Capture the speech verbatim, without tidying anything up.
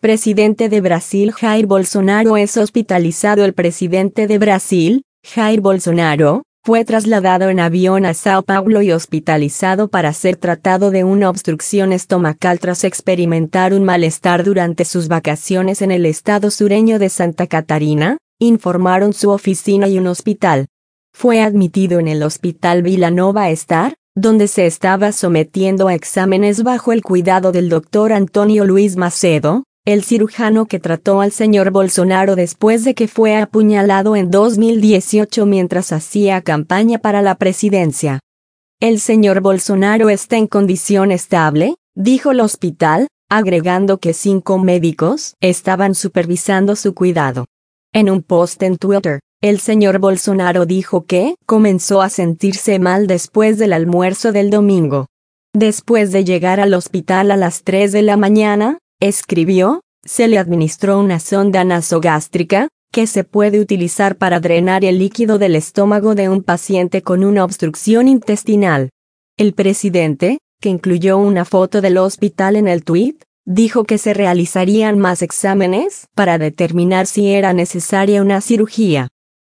Presidente de Brasil Jair Bolsonaro es hospitalizado. El presidente de Brasil, Jair Bolsonaro, fue trasladado en avión a Sao Paulo y hospitalizado para ser tratado de una obstrucción estomacal tras experimentar un malestar durante sus vacaciones en el estado sureño de Santa Catarina, informaron su oficina y un hospital. Fue admitido en el Hospital Vila Nova Star, donde se estaba sometiendo a exámenes bajo el cuidado del doctor Antonio Luiz Macedo, el cirujano que trató al señor Bolsonaro después de que fue apuñalado en dos mil dieciocho mientras hacía campaña para la presidencia. El señor Bolsonaro está en condición estable, dijo el hospital, agregando que cinco médicos estaban supervisando su cuidado. En un post en Twitter, el señor Bolsonaro dijo que comenzó a sentirse mal después del almuerzo del domingo. Después de llegar al hospital a las tres de la mañana, escribió, se le administró una sonda nasogástrica, que se puede utilizar para drenar el líquido del estómago de un paciente con una obstrucción intestinal. El presidente, que incluyó una foto del hospital en el tuit, dijo que se realizarían más exámenes para determinar si era necesaria una cirugía.